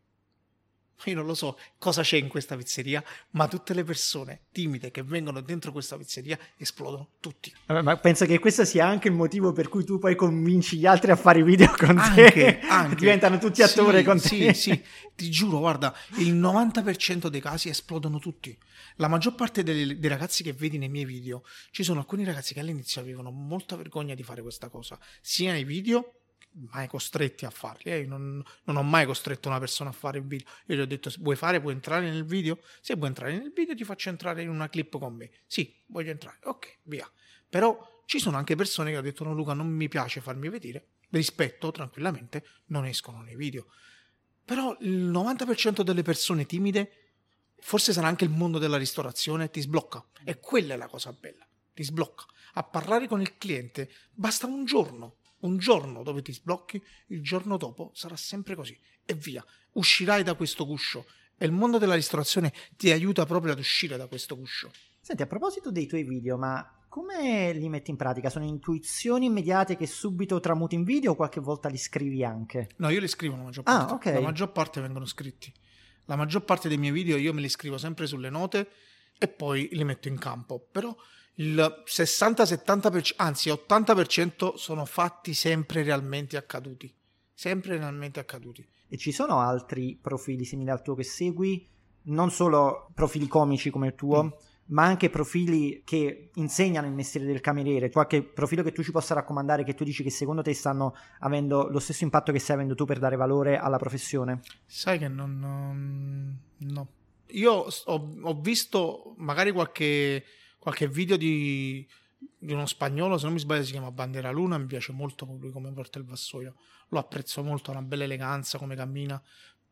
Io non lo so cosa c'è in questa pizzeria, ma tutte le persone timide che vengono dentro questa pizzeria esplodono tutti. Vabbè, ma penso che questo sia anche il motivo per cui tu poi convinci gli altri a fare video con anche, te. Anche. Diventano tutti attori sì, con sì, te. Sì, sì, ti giuro, guarda, il novanta per cento dei casi esplodono tutti. La maggior parte dei, dei ragazzi che vedi nei miei video, ci sono alcuni ragazzi che all'inizio avevano molta vergogna di fare questa cosa, sia nei video, mai costretti a farli, eh? non, non ho mai costretto una persona a fare il video. Io gli ho detto vuoi fare, puoi entrare nel video, se vuoi entrare nel video ti faccio entrare in una clip con me, sì, voglio entrare, ok, via. Però ci sono anche persone che hanno detto no Luca, non mi piace farmi vedere, rispetto, tranquillamente, non escono nei video. Però il novanta per cento delle persone timide, forse sarà anche il mondo della ristorazione, ti sblocca, e quella è la cosa bella, ti sblocca. A parlare con il cliente basta un giorno, un giorno dove ti sblocchi, il giorno dopo sarà sempre così e via, uscirai da questo guscio e il mondo della ristorazione ti aiuta proprio ad uscire da questo guscio. Senti, a proposito dei tuoi video, ma come li metti in pratica? Sono intuizioni immediate che subito tramuti in video o qualche volta li scrivi anche? No, io li scrivo la maggior parte. Ah, okay. La maggior parte vengono scritti. La maggior parte dei miei video io me li scrivo sempre sulle note e poi li metto in campo, però il sessanta settanta per cento, anzi ottanta per cento sono fatti sempre realmente accaduti, sempre realmente accaduti. E ci sono altri profili simili al tuo che segui? Non solo profili comici come il tuo, mm. ma anche profili che insegnano il mestiere del cameriere, qualche profilo che tu ci possa raccomandare, che tu dici che secondo te stanno avendo lo stesso impatto che stai avendo tu per dare valore alla professione? Sai che non... non no. Io ho, ho visto magari qualche, qualche video di, di uno spagnolo, se non mi sbaglio si chiama Bandera Luna, mi piace molto lui come porta il vassoio, lo apprezzo molto, ha una bella eleganza, come cammina.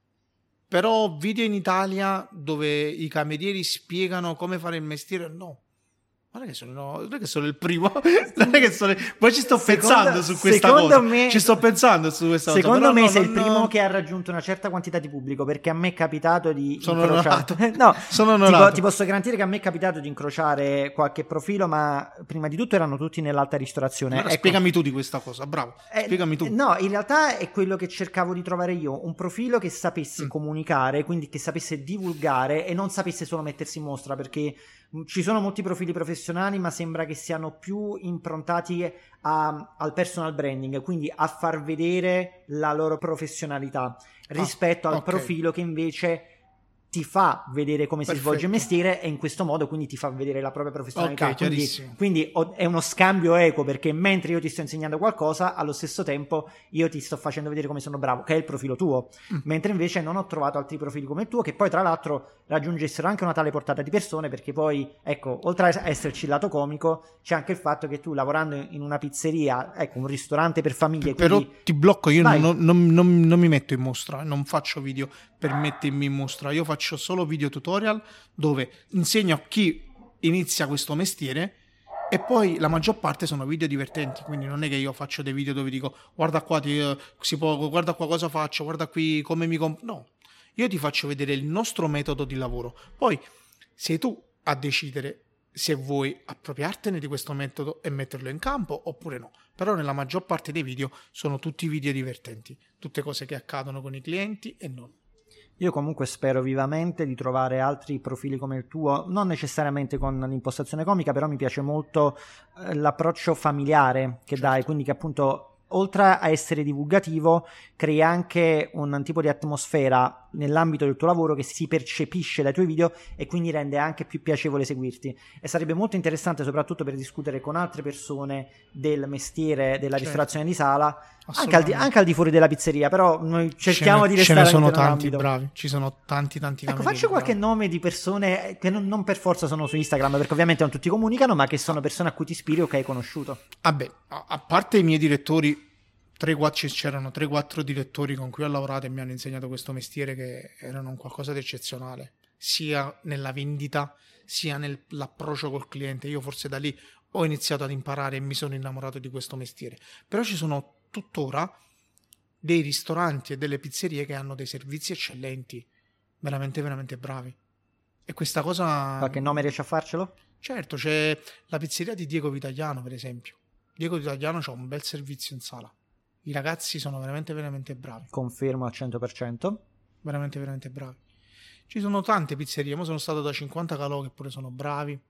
Però video in Italia dove i camerieri spiegano come fare il mestiere, no. Non è che sono, non è che sono il primo, non è che sono, poi ci sto secondo, pensando su questa cosa. Me, ci sto pensando su questa secondo cosa. Secondo me no, sei no, il primo no. che ha raggiunto una certa quantità di pubblico, perché a me è capitato di sono incrociare. Onorato. No, sono onorato. Ti, ti posso garantire che a me è capitato di incrociare qualche profilo, ma prima di tutto erano tutti nell'alta ristorazione. Allora, ecco. Spiegami tu di questa cosa, bravo. Eh, spiegami tu. No, in realtà è quello che cercavo di trovare io, un profilo che sapesse mm. comunicare, quindi che sapesse divulgare e non sapesse solo mettersi in mostra, perché ci sono molti profili professionali, ma sembra che siano più improntati a, al personal branding, quindi a far vedere la loro professionalità rispetto ah, al okay. profilo che invece ti fa vedere come Perfetto. Si svolge il mestiere e in questo modo quindi ti fa vedere la propria professionalità. Okay, quindi, quindi è uno scambio equo, perché mentre io ti sto insegnando qualcosa, allo stesso tempo io ti sto facendo vedere come sono bravo, che è il profilo tuo, mm. mentre invece non ho trovato altri profili come il tuo che poi tra l'altro raggiungessero anche una tale portata di persone, perché poi ecco, oltre a esserci il lato comico c'è anche il fatto che tu lavorando in una pizzeria, ecco, un ristorante per famiglie, però quindi... ti blocco, io non, non, non, non mi metto in mostra, non faccio video per mettermi in mostra, io faccio solo video tutorial dove insegno a chi inizia questo mestiere e poi la maggior parte sono video divertenti, quindi non è che io faccio dei video dove dico guarda qua, ti, uh, si può, guarda qua cosa faccio, guarda qui come mi comp-. No, io ti faccio vedere il nostro metodo di lavoro, poi sei tu a decidere se vuoi appropriartene di questo metodo e metterlo in campo oppure no, però nella maggior parte dei video sono tutti video divertenti, tutte cose che accadono con i clienti e non. Io comunque spero vivamente di trovare altri profili come il tuo, non necessariamente con l'impostazione comica, però mi piace molto eh, l'approccio familiare che certo. dai, quindi che appunto oltre a essere divulgativo crei anche un tipo di atmosfera nell'ambito del tuo lavoro che si percepisce dai tuoi video e quindi rende anche più piacevole seguirti, e sarebbe molto interessante soprattutto per discutere con altre persone del mestiere della certo. ristorazione di sala, anche al, di, anche al di fuori della pizzeria, però noi cerchiamo ne, di restare ce ne sono tanti ambito. Bravi, ci sono tanti tanti ecco, faccio qualche bravi. Nome di persone che non, non per forza sono su Instagram, perché ovviamente non tutti comunicano, ma che sono persone a cui ti ispiri o che hai conosciuto. Vabbè, a, a parte i miei direttori, tre, quattro, c'erano tre quattro direttori con cui ho lavorato e mi hanno insegnato questo mestiere, che erano un qualcosa di eccezionale, sia nella vendita sia nell'approccio col cliente. Io forse da lì ho iniziato ad imparare e mi sono innamorato di questo mestiere. Però ci sono tuttora dei ristoranti e delle pizzerie che hanno dei servizi eccellenti, veramente veramente bravi, e questa cosa... Qualche nome riesci a farcelo? Certo, c'è la pizzeria di Diego Vitagliano, per esempio. Diego Vitagliano c'ha un bel servizio in sala, i ragazzi sono veramente veramente bravi, confermo al cento per cento, veramente veramente bravi. Ci sono tante pizzerie, ma sono stato da cinquanta calò che pure sono bravi.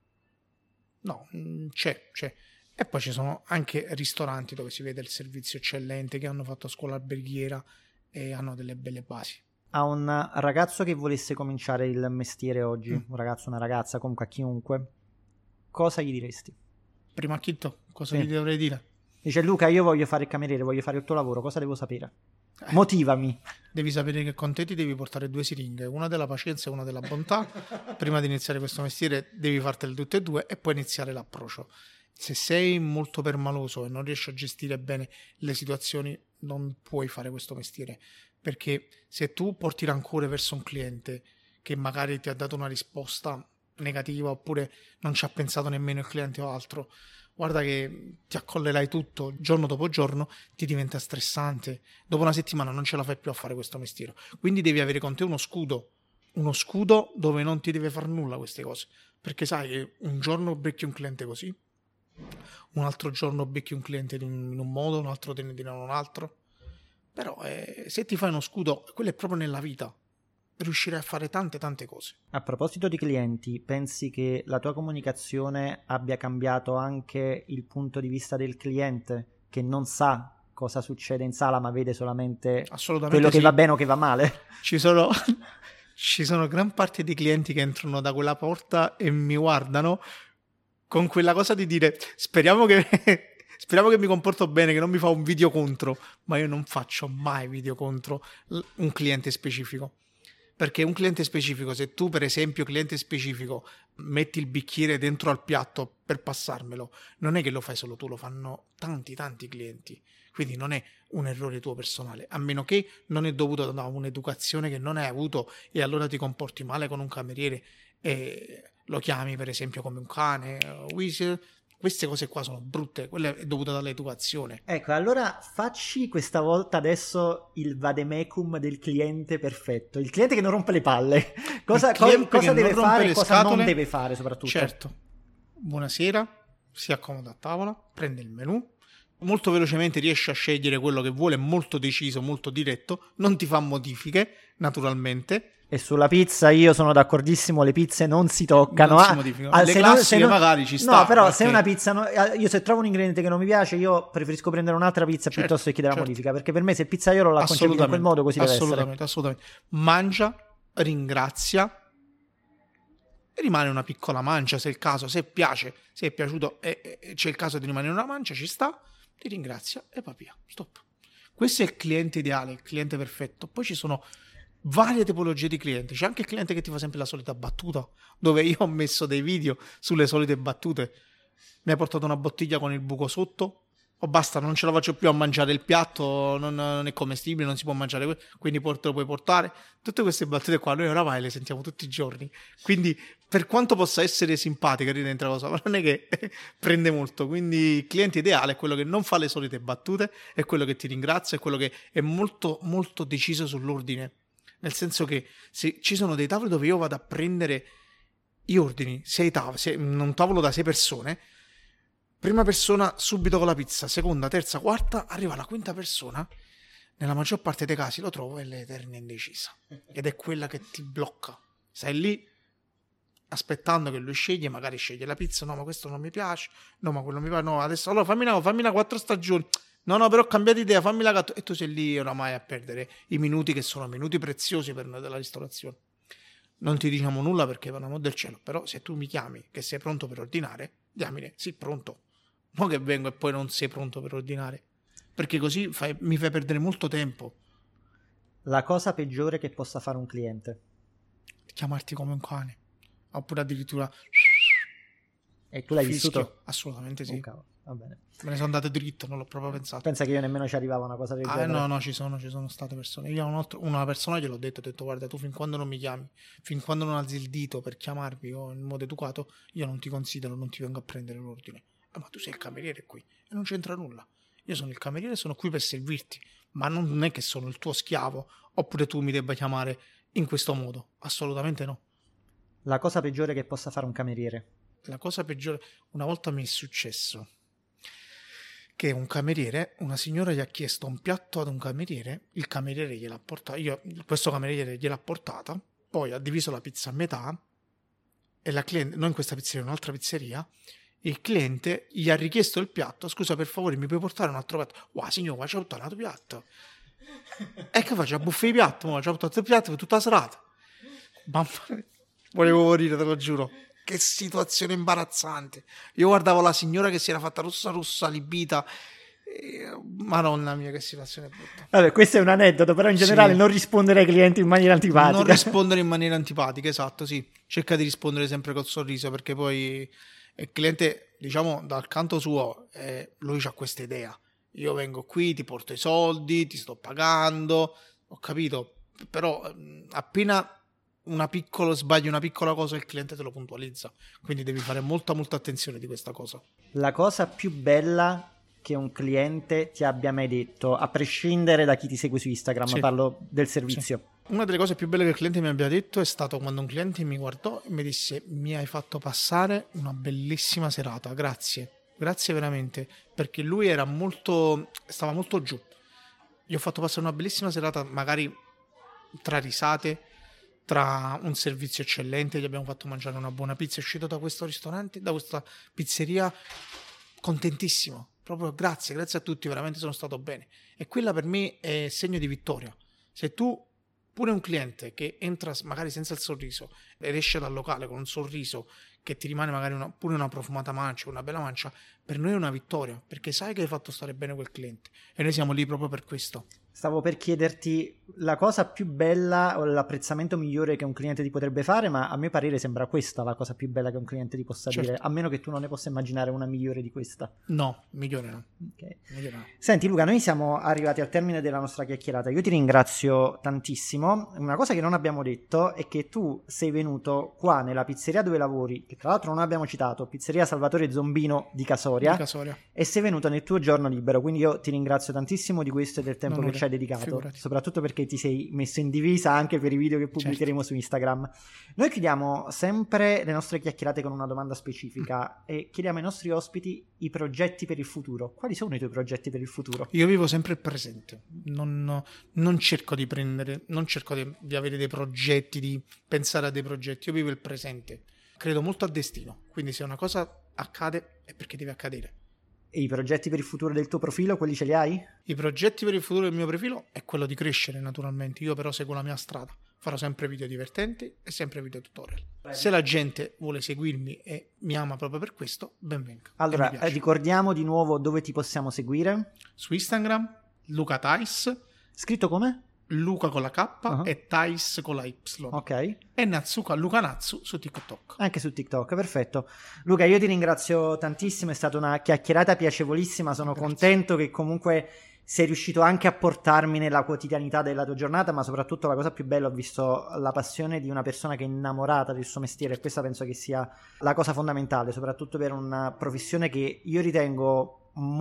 No, c'è, c'è. E poi ci sono anche ristoranti dove si vede il servizio eccellente, che hanno fatto scuola alberghiera e hanno delle belle basi. A un ragazzo che volesse cominciare il mestiere oggi, mm. un ragazzo, una ragazza, comunque a chiunque, cosa gli diresti? Prima acchitto, cosa sì. gli dovrei dire? Dice: Luca, io voglio fare il cameriere, voglio fare il tuo lavoro, cosa devo sapere? Eh, Motivami. Devi sapere che con te ti devi portare due siringhe, una della pazienza e una della bontà. Prima di iniziare questo mestiere devi fartele tutte e due e poi iniziare l'approccio. Se sei molto permaloso e non riesci a gestire bene le situazioni, non puoi fare questo mestiere, perché se tu porti rancore verso un cliente che magari ti ha dato una risposta negativa oppure non ci ha pensato nemmeno il cliente o altro, guarda che ti accollerai tutto giorno dopo giorno, ti diventa stressante, dopo una settimana non ce la fai più a fare questo mestiere. Quindi devi avere con te uno scudo, uno scudo dove non ti deve far nulla queste cose, perché sai che un giorno becchi un cliente così, un altro giorno becchi un cliente in un modo, un altro te ne diranno un altro, però eh, se ti fai uno scudo, quello è proprio nella vita, riuscirai a fare tante tante cose. A proposito di clienti, pensi che la tua comunicazione abbia cambiato anche il punto di vista del cliente, che non sa cosa succede in sala, ma vede solamente Assolutamente quello che sì. va bene o che va male. Ci sono, ci sono gran parte di clienti che entrano da quella porta e mi guardano con quella cosa di dire speriamo che, speriamo che mi comporto bene, che non mi fa un video contro, ma io non faccio mai video contro un cliente specifico. Perché un cliente specifico, se tu per esempio cliente specifico metti il bicchiere dentro al piatto per passarmelo, non è che lo fai solo tu, lo fanno tanti tanti clienti. Quindi non è un errore tuo personale, a meno che non è dovuto da un'educazione che non hai avuto e allora ti comporti male con un cameriere e lo chiami per esempio come un cane, whistle. Queste cose qua sono brutte, quelle è dovuta dall'educazione. Ecco, allora facci questa volta adesso il vademecum del cliente perfetto, il cliente che non rompe le palle. Cosa, co- cosa deve fare e cosa scatole, non deve fare soprattutto. Certo, buonasera, si accomoda a tavola, prende il menù, molto velocemente riesce a scegliere quello che vuole, molto deciso, molto diretto, non ti fa modifiche, naturalmente. E sulla pizza io sono d'accordissimo, le pizze non si toccano. Non si ah, modificano. ah, Le se classiche non, se non, magari ci sta. No, però perché... se una pizza, no, io se trovo un ingrediente che non mi piace, io preferisco prendere un'altra pizza certo, piuttosto che chiedere certo. la modifica, perché per me se il pizzaiolo l'ha concepito in quel modo così deve essere. Assolutamente, assolutamente. Mangia, ringrazia, rimane una piccola mancia se è il caso, se piace, se è piaciuto e, e c'è il caso di rimanere una mancia, ci sta, ti ringrazia e va via, stop. Questo è il cliente ideale, il cliente perfetto. Poi ci sono varie tipologie di clienti, c'è anche il cliente che ti fa sempre la solita battuta, dove io ho messo dei video sulle solite battute. Mi hai portato una bottiglia con il buco sotto, o basta, non ce la faccio più a mangiare il piatto, non, non è commestibile, non si può mangiare, quindi te lo puoi portare. Tutte queste battute qua noi oramai le sentiamo tutti i giorni, quindi per quanto possa essere simpatica ridente la cosa, ma non è che prende molto. Quindi il cliente ideale è quello che non fa le solite battute, è quello che ti ringrazia, è quello che è molto molto deciso sull'ordine. Nel senso che se ci sono dei tavoli dove io vado a prendere gli ordini, sei tavoli, sei, un tavolo da sei persone, prima persona subito con la pizza, seconda, terza, quarta, arriva la quinta persona, nella maggior parte dei casi lo trovo è l'eterna indecisa, ed è quella che ti blocca. Stai lì aspettando che lui sceglie, magari sceglie la pizza, no ma questo non mi piace, no ma quello mi piace, no adesso allora fammi una, fammi una quattro stagioni. No, no, però ho cambiato idea, fammi la gatto. E tu sei lì oramai a perdere i minuti che sono minuti preziosi per noi della ristorazione. Non ti diciamo nulla perché per l'amor del cielo, però se tu mi chiami che sei pronto per ordinare, diamine, sì, pronto. Non che vengo e poi non sei pronto per ordinare, perché così fai, mi fai perdere molto tempo. La cosa peggiore che possa fare un cliente? Chiamarti come un cane, oppure addirittura... E tu l'hai fischio. vissuto? Assolutamente sì. Oh, cavolo. Va bene. Me ne sono andato dritto, non l'ho proprio pensato. Pensa che io nemmeno ci arrivava una cosa del ah, genere. No, no, ci sono, ci sono state persone. Io a un altro, una persona gliel'ho detto, ho detto guarda, tu fin quando non mi chiami, fin quando non alzi il dito per chiamarmi o in modo educato, io non ti considero, non ti vengo a prendere l'ordine. Eh, ma tu sei il cameriere qui e non c'entra nulla. Io sono il cameriere, sono qui per servirti, ma non è che sono il tuo schiavo, oppure tu mi debba chiamare in questo modo. Assolutamente no. La cosa peggiore che possa fare un cameriere? La cosa peggiore, una volta mi è successo che un cameriere, una signora gli ha chiesto un piatto ad un cameriere, il cameriere gliel'ha portato, io, questo cameriere gliel'ha portata, poi ha diviso la pizza a metà e la cliente, non in questa pizzeria, in un'altra pizzeria, il cliente gli ha richiesto il piatto, scusa per favore mi puoi portare un altro piatto? Wow signora, c'è un altro piatto. E che faccio? A buffet di piatto, ma c'è un altro piatto per tutta la serata. Mamma mia, volevo morire, te lo giuro. Che situazione imbarazzante. Io guardavo la signora che si era fatta rossa rossa, libita. E... Madonna mia, che situazione brutta. Vabbè, questo è un aneddoto, però in generale sì. Non rispondere ai clienti in maniera antipatica. Non rispondere in maniera antipatica, esatto, sì. Cerca di rispondere sempre col sorriso, perché poi il cliente, diciamo, dal canto suo, eh, lui ha questa idea. Io vengo qui, ti porto i soldi, ti sto pagando, ho capito. Però appena... una piccolo sbaglio, una piccola cosa, il cliente te lo puntualizza, quindi devi fare molta molta attenzione di questa cosa. La cosa più bella che un cliente ti abbia mai detto, a prescindere da chi ti segue su Instagram, sì. Parlo del servizio. Sì. Una delle cose più belle che il cliente mi abbia detto è stato quando un cliente mi guardò e mi disse: mi hai fatto passare una bellissima serata, grazie, grazie veramente, perché lui era molto, stava molto giù. Gli ho fatto passare una bellissima serata, magari tra risate, tra un servizio eccellente, gli abbiamo fatto mangiare una buona pizza, è uscito da questo ristorante, da questa pizzeria contentissimo, proprio grazie, grazie a tutti, veramente sono stato bene. E quella per me è segno di vittoria. Se tu, pure un cliente che entra magari senza il sorriso ed esce dal locale con un sorriso che ti rimane magari una, pure una profumata mancia, una bella mancia, per noi è una vittoria, perché sai che hai fatto stare bene quel cliente e noi siamo lì proprio per questo. Stavo per chiederti la cosa più bella o l'apprezzamento migliore che un cliente ti potrebbe fare, ma a mio parere sembra questa la cosa più bella che un cliente ti possa certo. dire, a meno che tu non ne possa immaginare una migliore di questa. No, migliore no. Okay. Migliore no. Senti Luca, noi siamo arrivati al termine della nostra chiacchierata, io ti ringrazio tantissimo. Una cosa che non abbiamo detto è che tu sei venuto qua nella pizzeria dove lavori, che tra l'altro non abbiamo citato, pizzeria Salvatore Zombino di Casoria, Di Casoria. E sei venuto nel tuo giorno libero, quindi io ti ringrazio tantissimo di questo e del tempo Non che ci hai dedicato, figurati. Soprattutto perché ti sei messo in divisa anche per i video che pubblicheremo certo. su Instagram. Noi chiudiamo sempre le nostre chiacchierate con una domanda specifica mm. e chiediamo ai nostri ospiti i progetti per il futuro. Quali sono i tuoi progetti per il futuro? Io vivo sempre il presente, non, non cerco di prendere, non cerco di, di avere dei progetti, di pensare a dei progetti, io vivo il presente. Credo molto al destino, quindi se una cosa accade è perché deve accadere. E i progetti per il futuro del tuo profilo, quelli ce li hai? I progetti per il futuro del mio profilo è quello di crescere naturalmente, io però seguo la mia strada, farò sempre video divertenti e sempre video tutorial. Bene. Se la gente vuole seguirmi e mi ama proprio per questo, ben venga. Allora, ricordiamo di nuovo dove ti possiamo seguire. Su Instagram, Luca Thais. Scritto come? Luca con la K uh-huh. e Thais con la Y. Ok. E Natsuka, Luca Natsu su TikTok. Anche su TikTok, perfetto. Luca, io ti ringrazio tantissimo, è stata una chiacchierata piacevolissima, sono Grazie. contento che comunque sei riuscito anche a portarmi nella quotidianità della tua giornata, ma soprattutto la cosa più bella, ho visto la passione di una persona che è innamorata del suo mestiere e questa penso che sia la cosa fondamentale, soprattutto per una professione che io ritengo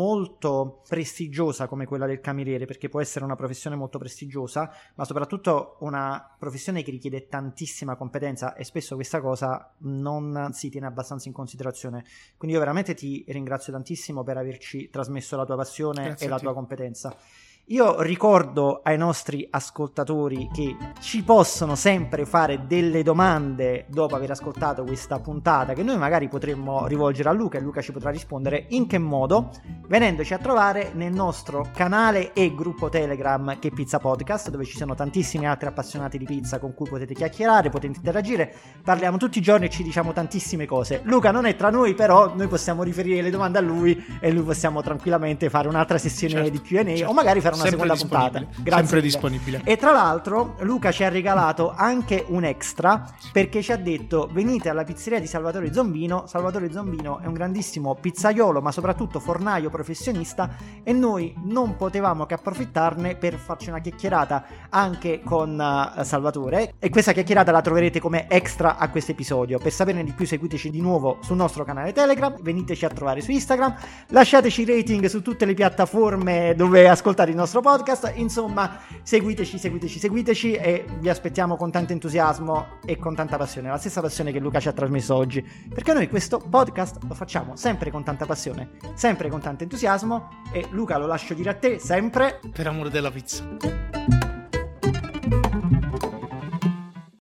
molto prestigiosa come quella del cameriere, perché può essere una professione molto prestigiosa, ma soprattutto una professione che richiede tantissima competenza e spesso questa cosa non si tiene abbastanza in considerazione. Quindi io veramente ti ringrazio tantissimo per averci trasmesso la tua passione Grazie e la tua competenza. Io ricordo ai nostri ascoltatori che ci possono sempre fare delle domande dopo aver ascoltato questa puntata che noi magari potremmo rivolgere a Luca e Luca ci potrà rispondere. In che modo? Venendoci a trovare nel nostro canale e gruppo Telegram che è Pizza Podcast, dove ci sono tantissimi altri appassionati di pizza con cui potete chiacchierare, potete interagire, parliamo tutti i giorni e ci diciamo tantissime cose. Luca non è tra noi, però noi possiamo riferire le domande a lui e lui possiamo tranquillamente fare un'altra sessione certo, di Q and A certo. o magari fare una sempre seconda puntata. Grazie sempre mille. disponibile. E tra l'altro Luca ci ha regalato anche un extra perché ci ha detto venite alla pizzeria di Salvatore Zombino. Salvatore Zombino è un grandissimo pizzaiolo ma soprattutto fornaio professionista e noi non potevamo che approfittarne per farci una chiacchierata anche con uh, Salvatore e questa chiacchierata la troverete come extra a questo episodio. Per saperne di più seguiteci di nuovo sul nostro canale Telegram, veniteci a trovare su Instagram, lasciateci rating su tutte le piattaforme dove ascoltare il nostro podcast, insomma seguiteci, seguiteci, seguiteci e vi aspettiamo con tanto entusiasmo e con tanta passione, la stessa passione che Luca ci ha trasmesso oggi, perché noi questo podcast lo facciamo sempre con tanta passione, sempre con tanto entusiasmo e Luca lo lascio dire a te sempre per amore della pizza.